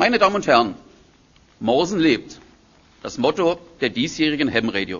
Meine Damen und Herren, Morsen lebt. Das Motto der diesjährigen Ham-Radio.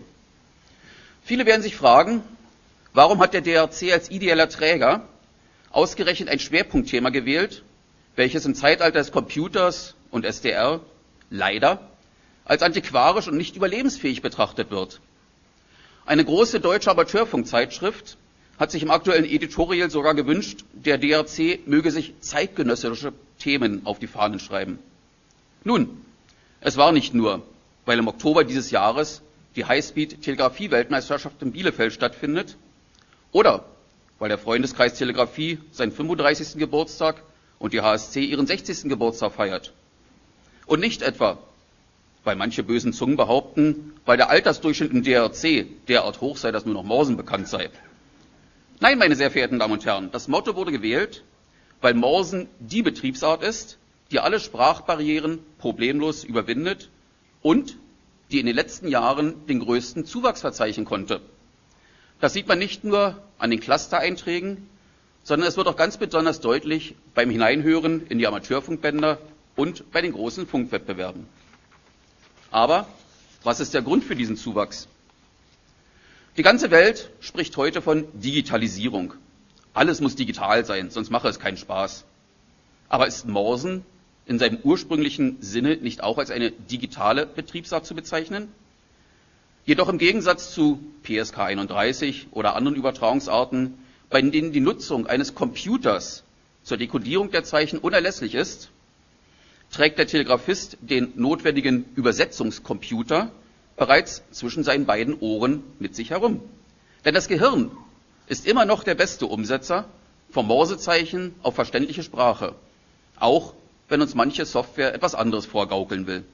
Viele werden sich fragen, warum hat der DRC als ideeller Träger ausgerechnet ein Schwerpunktthema gewählt, welches im Zeitalter des Computers und SDR leider als antiquarisch und nicht überlebensfähig betrachtet wird. Eine große deutsche Amateurfunkzeitschrift hat sich im aktuellen Editorial sogar gewünscht, der DRC möge sich zeitgenössische Themen auf die Fahnen schreiben. Nun, es war nicht nur, weil im Oktober dieses Jahres die Highspeed-Telegrafie-Weltmeisterschaft in Bielefeld stattfindet oder weil der Freundeskreis Telegrafie seinen 35. Geburtstag und die HSC ihren 60. Geburtstag feiert. Und nicht etwa, weil manche bösen Zungen behaupten, weil der Altersdurchschnitt im DRC derart hoch sei, dass nur noch Morsen bekannt sei. Nein, meine sehr verehrten Damen und Herren, das Motto wurde gewählt, weil Morsen die Betriebsart ist, die alle Sprachbarrieren problemlos überwindet und die in den letzten Jahren den größten Zuwachs verzeichnen konnte. Das sieht man nicht nur an den Cluster-Einträgen, sondern es wird auch ganz besonders deutlich beim Hineinhören in die Amateurfunkbänder und bei den großen Funkwettbewerben. Aber was ist der Grund für diesen Zuwachs? Die ganze Welt spricht heute von Digitalisierung. Alles muss digital sein, sonst mache es keinen Spaß. Aber ist Morsen in seinem ursprünglichen Sinne nicht auch als eine digitale Betriebsart zu bezeichnen? Jedoch im Gegensatz zu PSK 31 oder anderen Übertragungsarten, bei denen die Nutzung eines Computers zur Dekodierung der Zeichen unerlässlich ist, trägt der Telegrafist den notwendigen Übersetzungscomputer bereits zwischen seinen beiden Ohren mit sich herum. Denn das Gehirn ist immer noch der beste Umsetzer vom Morsezeichen auf verständliche Sprache, auch wenn uns manche Software etwas anderes vorgaukeln will.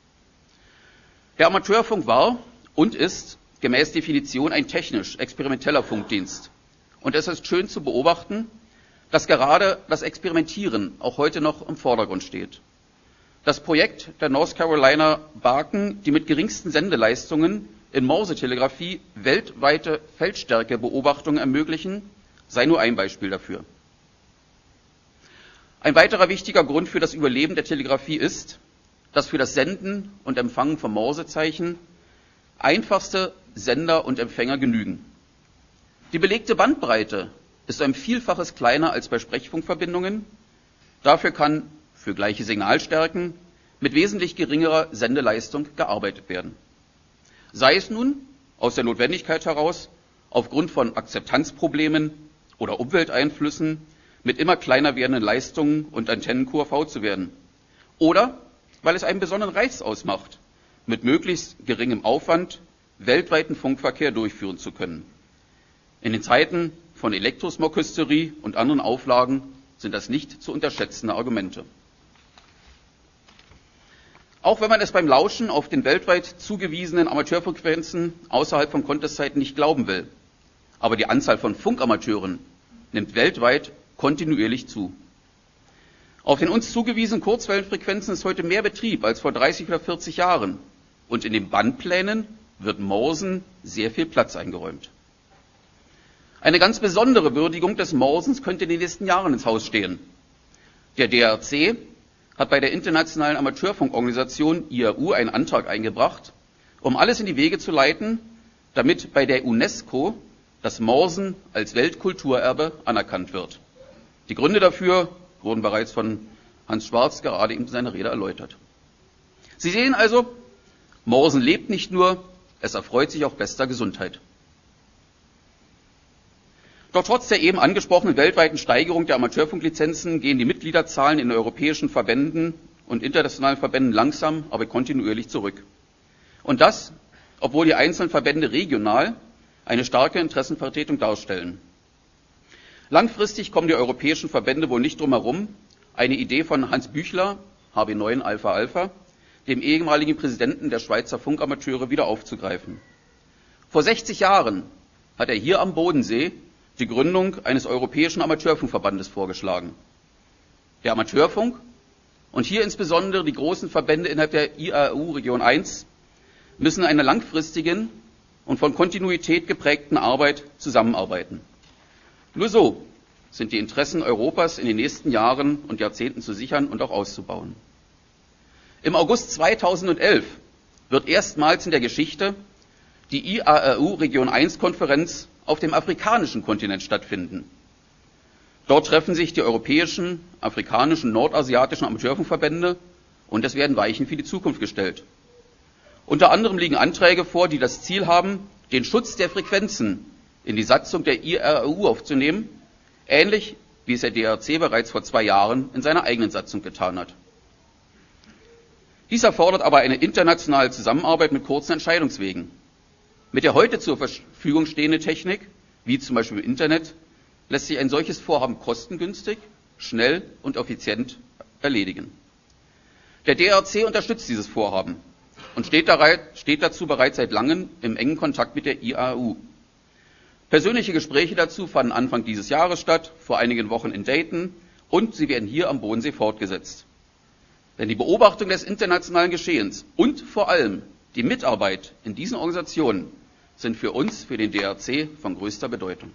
Der Amateurfunk war und ist gemäß Definition ein technisch-experimenteller Funkdienst. Und es ist schön zu beobachten, dass gerade das Experimentieren auch heute noch im Vordergrund steht. Das Projekt der North Carolina Barken, die mit geringsten Sendeleistungen in Morsetelegrafie weltweite Feldstärkebeobachtungen ermöglichen, sei nur ein Beispiel dafür. Ein weiterer wichtiger Grund für das Überleben der Telegrafie ist, dass für das Senden und Empfangen von Morsezeichen einfachste Sender und Empfänger genügen. Die belegte Bandbreite ist ein Vielfaches kleiner als bei Sprechfunkverbindungen. Dafür kann für gleiche Signalstärken mit wesentlich geringerer Sendeleistung gearbeitet werden. Sei es nun aus der Notwendigkeit heraus, aufgrund von Akzeptanzproblemen oder Umwelteinflüssen mit immer kleiner werdenden Leistungen und Antennen QRV zu werden, oder weil es einen besonderen Reiz ausmacht, mit möglichst geringem Aufwand weltweiten Funkverkehr durchführen zu können. In den Zeiten von Elektrosmog-Hysterie und anderen Auflagen sind das nicht zu unterschätzende Argumente. Auch wenn man es beim Lauschen auf den weltweit zugewiesenen Amateurfrequenzen außerhalb von Contestzeiten nicht glauben will, aber die Anzahl von Funkamateuren nimmt weltweit kontinuierlich zu. Auf den uns zugewiesenen Kurzwellenfrequenzen ist heute mehr Betrieb als vor 30 oder 40 Jahren und in den Bandplänen wird Morsen sehr viel Platz eingeräumt. Eine ganz besondere Würdigung des Morsens könnte in den nächsten Jahren ins Haus stehen. Der DRC hat bei der Internationalen Amateurfunkorganisation IAU einen Antrag eingebracht, um alles in die Wege zu leiten, damit bei der UNESCO das Morsen als Weltkulturerbe anerkannt wird. Die Gründe dafür wurden bereits von Hans Schwarz gerade in seiner Rede erläutert. Sie sehen also, Morsen lebt nicht nur, es erfreut sich auch bester Gesundheit. Doch trotz der eben angesprochenen weltweiten Steigerung der Amateurfunklizenzen gehen die Mitgliederzahlen in europäischen Verbänden und internationalen Verbänden langsam, aber kontinuierlich zurück. Und das, obwohl die einzelnen Verbände regional eine starke Interessenvertretung darstellen. Langfristig kommen die europäischen Verbände wohl nicht drum herum, eine Idee von Hans Büchler, HB9 Alpha Alpha, dem ehemaligen Präsidenten der Schweizer Funkamateure, wieder aufzugreifen. Vor 60 Jahren hat er hier am Bodensee die Gründung eines europäischen Amateurfunkverbandes vorgeschlagen. Der Amateurfunk und hier insbesondere die großen Verbände innerhalb der IAU Region 1 müssen in einer langfristigen und von Kontinuität geprägten Arbeit zusammenarbeiten. Nur so sind die Interessen Europas in den nächsten Jahren und Jahrzehnten zu sichern und auch auszubauen. Im August 2011 wird erstmals in der Geschichte die IARU Region 1 Konferenz auf dem afrikanischen Kontinent stattfinden. Dort treffen sich die europäischen, afrikanischen, nordasiatischen Amateurfunkverbände und es werden Weichen für die Zukunft gestellt. Unter anderem liegen Anträge vor, die das Ziel haben, den Schutz der Frequenzen in die Satzung der IARU aufzunehmen, ähnlich wie es der DRC bereits vor 2 Jahren in seiner eigenen Satzung getan hat. Dies erfordert aber eine internationale Zusammenarbeit mit kurzen Entscheidungswegen. Mit der heute zur Verfügung stehenden Technik, wie zum Beispiel im Internet, lässt sich ein solches Vorhaben kostengünstig, schnell und effizient erledigen. Der DRC unterstützt dieses Vorhaben und steht dazu bereits seit langem im engen Kontakt mit der IARU. Persönliche Gespräche dazu fanden Anfang dieses Jahres statt, vor einigen Wochen in Dayton, und sie werden hier am Bodensee fortgesetzt. Denn die Beobachtung des internationalen Geschehens und vor allem die Mitarbeit in diesen Organisationen sind für uns, für den DRC, von größter Bedeutung.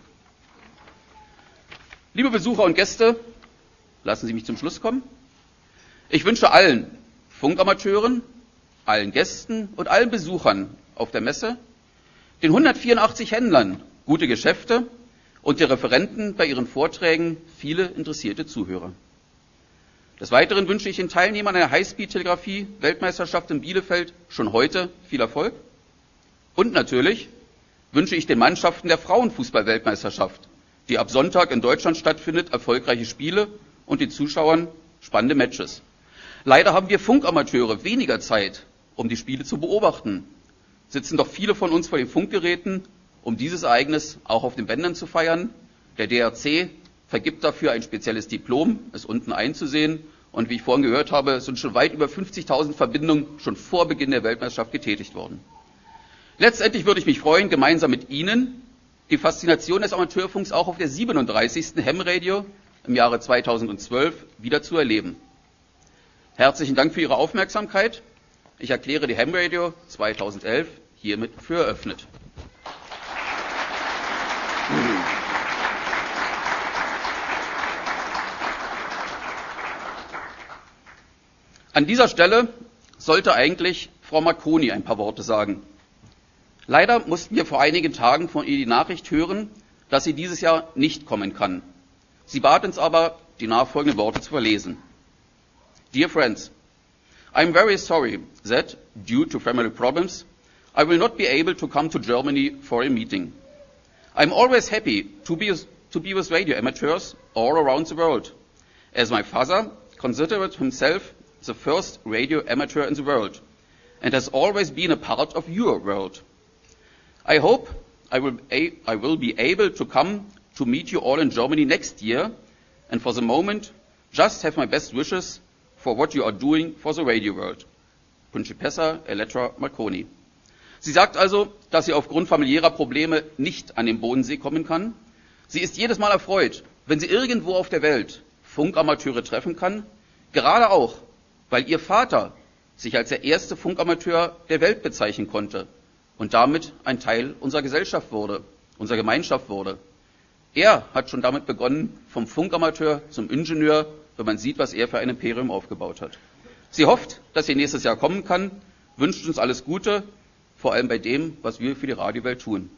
Liebe Besucher und Gäste, lassen Sie mich zum Schluss kommen. Ich wünsche allen Funkamateuren, allen Gästen und allen Besuchern auf der Messe, den 184 Händlern gute Geschäfte und den Referenten bei ihren Vorträgen viele interessierte Zuhörer. Des Weiteren wünsche ich den Teilnehmern einer Highspeed-Telegrafie-Weltmeisterschaft in Bielefeld schon heute viel Erfolg. Und natürlich wünsche ich den Mannschaften der Frauenfußball-Weltmeisterschaft, die ab Sonntag in Deutschland stattfindet, erfolgreiche Spiele und den Zuschauern spannende Matches. Leider haben wir Funkamateure weniger Zeit, um die Spiele zu beobachten. Sitzen doch viele von uns vor den Funkgeräten, um dieses Ereignis auch auf den Bändern zu feiern. Der DRC vergibt dafür ein spezielles Diplom, es unten einzusehen. Und wie ich vorhin gehört habe, sind schon weit über 50.000 Verbindungen schon vor Beginn der Weltmeisterschaft getätigt worden. Letztendlich würde ich mich freuen, gemeinsam mit Ihnen die Faszination des Amateurfunks auch auf der 37. Ham Radio im Jahre 2012 wieder zu erleben. Herzlichen Dank für Ihre Aufmerksamkeit. Ich erkläre die Ham Radio 2011 hiermit für eröffnet. An dieser Stelle sollte eigentlich Frau Marconi ein paar Worte sagen. Leider mussten wir vor einigen Tagen von ihr die Nachricht hören, dass sie dieses Jahr nicht kommen kann. Sie bat uns aber, die nachfolgenden Worte zu verlesen. Dear friends, I am very sorry that, due to family problems, I will not be able to come to Germany for a meeting. I am always happy to be with radio amateurs all around the world, as my father considered himself the first radio amateur in the world, and has always been a part of your world. I hope I will be able to come to meet you all in Germany next year, and for the moment, just have my best wishes for what you are doing for the radio world. Principessa Elettra Marconi. Sie sagt also, dass sie aufgrund familiärer Probleme nicht an den Bodensee kommen kann. Sie ist jedes Mal erfreut, wenn sie irgendwo auf der Welt Funkamateure treffen kann, gerade auch, weil ihr Vater sich als der erste Funkamateur der Welt bezeichnen konnte und damit ein Teil unserer Gesellschaft wurde, unserer Gemeinschaft wurde. Er hat schon damit begonnen, vom Funkamateur zum Ingenieur, wenn man sieht, was er für ein Imperium aufgebaut hat. Sie hofft, dass sie nächstes Jahr kommen kann, wünscht uns alles Gute, vor allem bei dem, was wir für die Radiowelt tun.